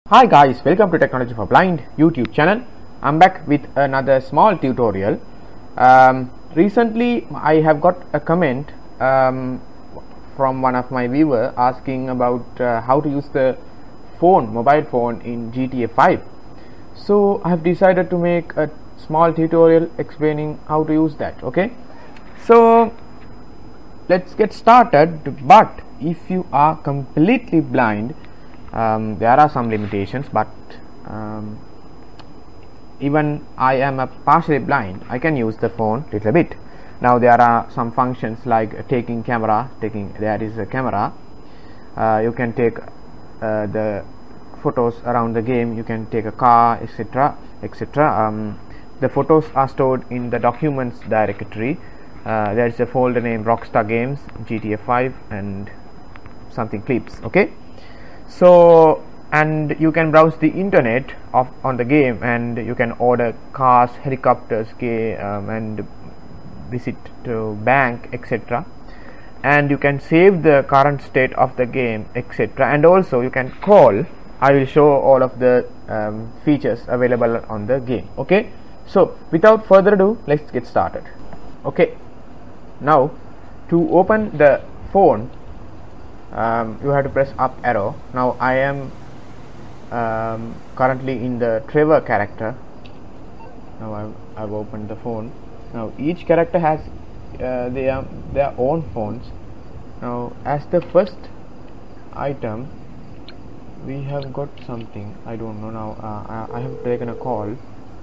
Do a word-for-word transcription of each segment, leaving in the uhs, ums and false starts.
Hi guys, welcome to Technology for Blind YouTube channel. I'm back with another small tutorial. Um, recently I have got a comment um, from one of my viewer asking about uh, how to use the phone, mobile phone in G T A five. So I have decided to make a small tutorial explaining how to use that. Okay, so let's get started. But if you are completely blind, Um, there are some limitations, but um, even I am a partially blind, I can use the phone little bit. Now there are some functions like taking camera, taking there is a camera. Uh, you can take uh, the photos around the game. You can take a car, etc, etc. Um, the photos are stored in the documents directory. Uh, there is a folder named Rockstar Games G T A five and something clips. Okay. So, and you can browse the internet of on the game, and you can order cars, helicopters, um, and visit to bank, etc. And you can save the current state of the game, etc. And also you can call. I will show all of the um, features available on the game. Okay, so without further ado, let's get started. Okay, now to open the phone, Um, you have to press up arrow. Now I am um, currently in the Trevor character. Now I've, I've opened the phone. Now each character has uh, their their own phones. Now as the first item, we have got something. I don't know now. Uh, I, I have taken a call.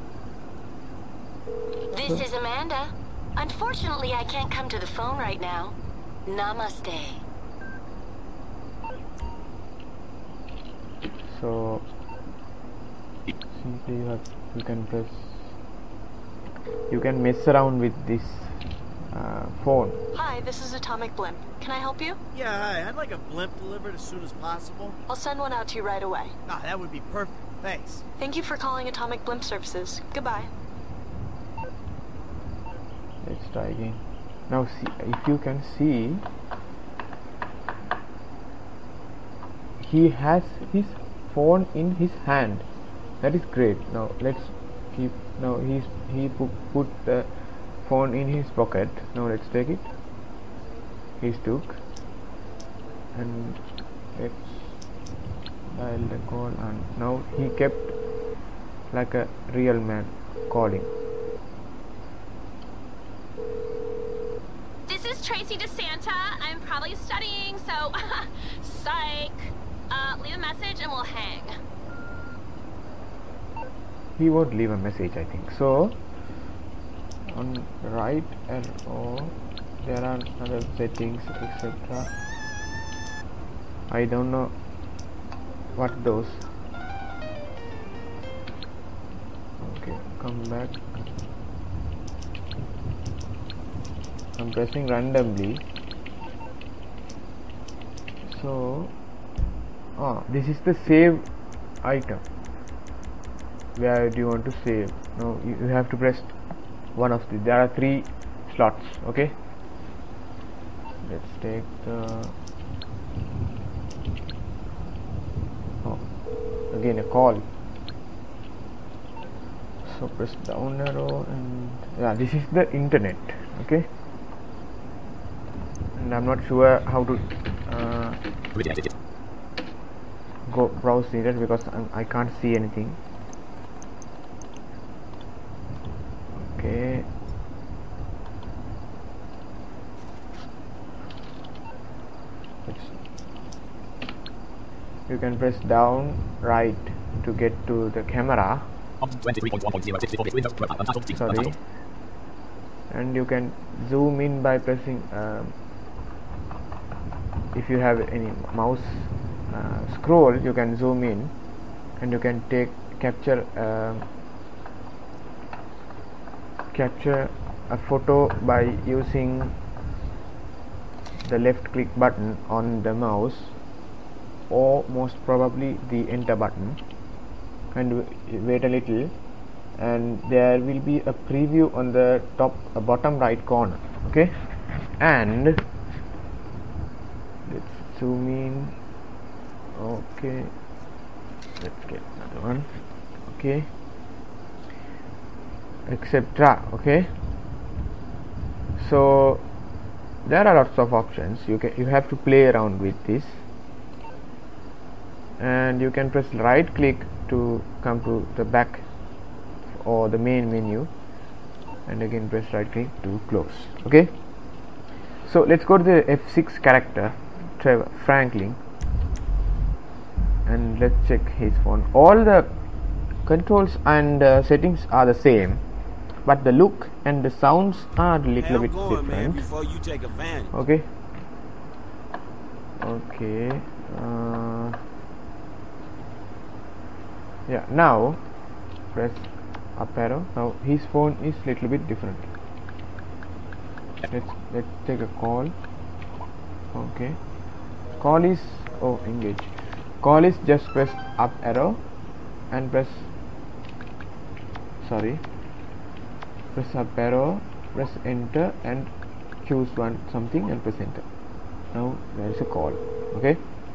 This so, is Amanda. Unfortunately, I can't come to the phone right now. Namaste. So simply you have you can press you can mess around with this uh, phone. Hi, this is Atomic Blimp. Can I help you? Yeah, hi. I'd like a blimp delivered as soon as possible. I'll send one out to you right away. Ah, that would be perfect. Thanks. Thank you for calling Atomic Blimp Services. Goodbye. Let's try again. Now see, if you can see, he has his phone in his hand. That is great. Now let's keep. Now he's he put, put the phone in his pocket. Now let's take it. He's took, and let's dial the call. And now he kept like a real man calling. This is Tracy DeSanta. I'm probably studying, so psych. Uh, leave a message and we'll hang. He won't leave a message, I think. So, on right arrow, there are other settings, et cetera. I don't know what those. Okay, come back. I'm pressing randomly. So. Ah, this is the save item. Where do you want to save? No, you, you have to press one of the. There are three slots. Okay. Let's take the. Oh, again a call. So press down arrow and yeah, this is the internet. Okay. And I'm not sure how to. Uh, go browse the internet because I'm, I can't see anything. Okay. Let's, you can press down right to get to the camera. Sorry. And you can zoom in by pressing um, if you have any mouse Uh, scroll, you can zoom in and you can take capture uh, capture a photo by using the left click button on the mouse, or most probably the enter button, and wait a little and there will be a preview on the top uh, bottom right corner. Okay, and let's zoom in. Okay, let's get another one. Okay, etc. Okay, so there are lots of options. You can you have to play around with this, and you can press right click to come to the back or the main menu, and again press right click to close. Okay, so let's go to the F six character, Trevor Franklin, and let's check his phone. All the controls and uh, settings are the same, but the look and the sounds are a little Hey, bit going, different. Man, before you take advantage. Okay. Okay. Uh, yeah. Now press up arrow. Now his phone is little bit different. Let's let's take a call. Okay. Call is oh engage. Call is just press up arrow and press. Sorry. Press up arrow, press enter and choose one something and press enter. Now there is a call. Okay.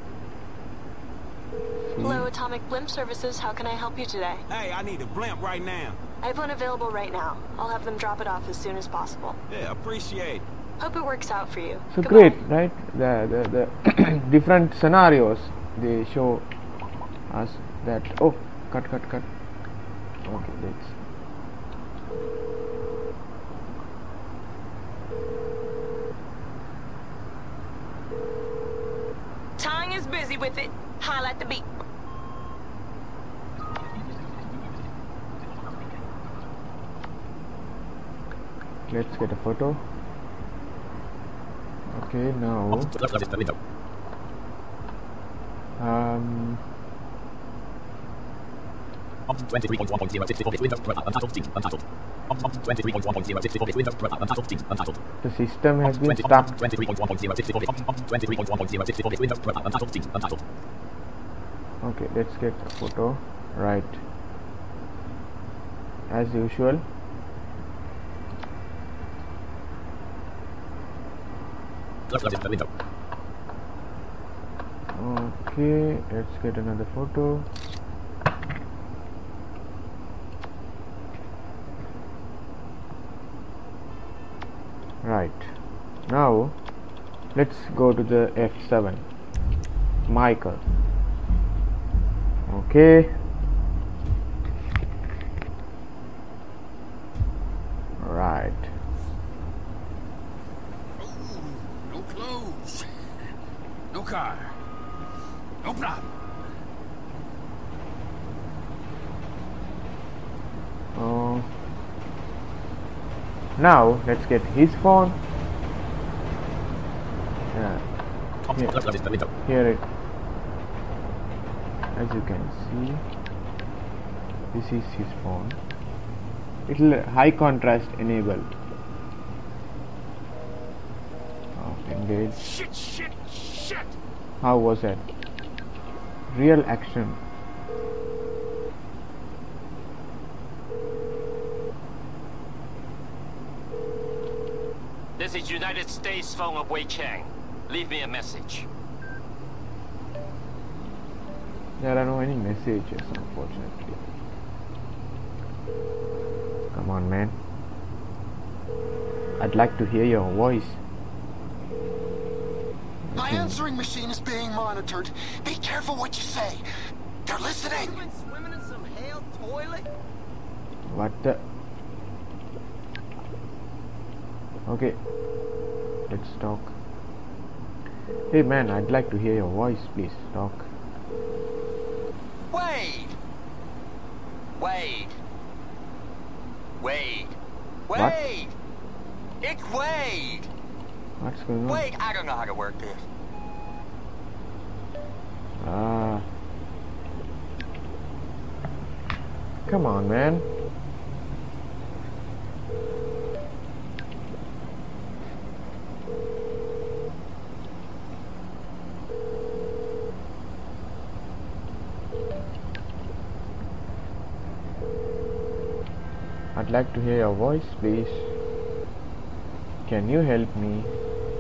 See. Hello, Atomic Blimp Services. How can I help you today? Hey, I need a blimp right now. I have one available right now. I'll have them drop it off as soon as possible. Yeah, appreciate it. Hope it works out for you. So Goodbye. great, right? The the, the different scenarios they show us that. Oh, cut, cut, cut. Okay, let's. Tang is busy with it. Holla at the beat. Let's get a photo. Okay, now. Um. twenty-three point one point zero sixty-four bit Windows Untitled Teams Untitled. twenty-three point one point zero sixty-four bit Windows Untitled Teams Untitled. The system has been stuck. twenty-three point one point zero sixty-four bit twenty-three point one point zero sixty-four bit Windows Untitled Teams Untitled. Okay, let's get a photo. Right. As usual. Window. Okay, let's get another photo. Right. Now let's go to the F seven. Michael. Okay. Right. No clothes. No car. No problem. Oh. Now let's get his phone. Yeah. Here, here it. As you can see, this is his phone. It'll high contrast enable. Oh, engage. Shit, shit, shit. How was that? Real action. This is United States phone of Wei Chang. Leave me a message. There are no any messages, unfortunately. Come on, man. I'd like to hear your voice. My answering machine is being monitored. Be careful what you say. They're listening. You been swimming in some hail toilet? What the? Okay. Let's talk. Hey man, I'd like to hear your voice, please. Talk. Wade! Wade! Wade! What? Wade! It's Wade! What's going on? Wade, I don't know how to work this. Ah. Come on, man. I'd like to hear your voice, please. Can you help me?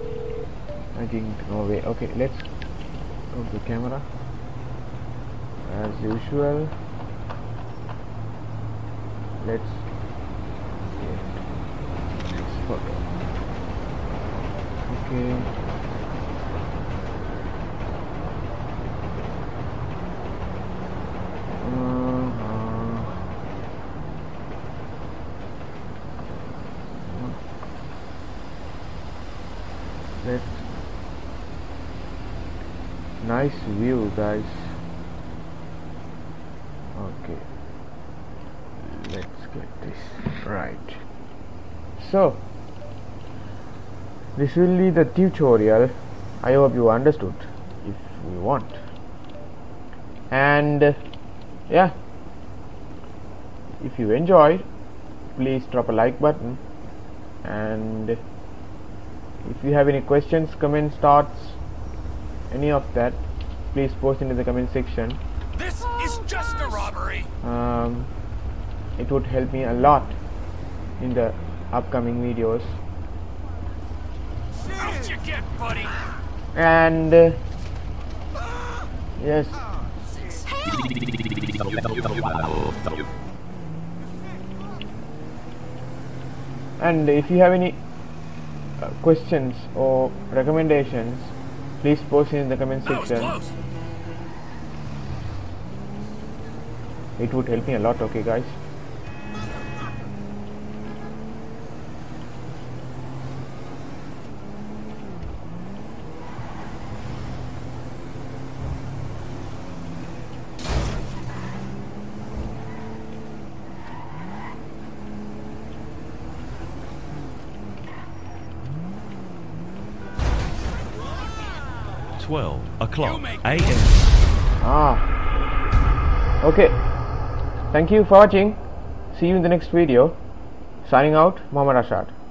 I think no way. Okay, let's go to the camera. as usual. Let's get this photo. Okay. Uh-huh. Let's nice view, guys. Okay, let's get this right. So this will be the tutorial. I hope you understood if you want. And uh, yeah, if you enjoyed, please drop a like button, and if you have any questions, comments, thoughts, any of that, please post into the comment section. This is just a robbery. Um, it would help me a lot in the upcoming videos. Out you get, buddy. And uh, yes, and if you have any uh, questions or recommendations, please post in the comment section. It would help me a lot. Okay, guys. twelve o'clock A M Ah, okay. Thank you for watching. See you in the next video. Signing out, Mohammed Rashad.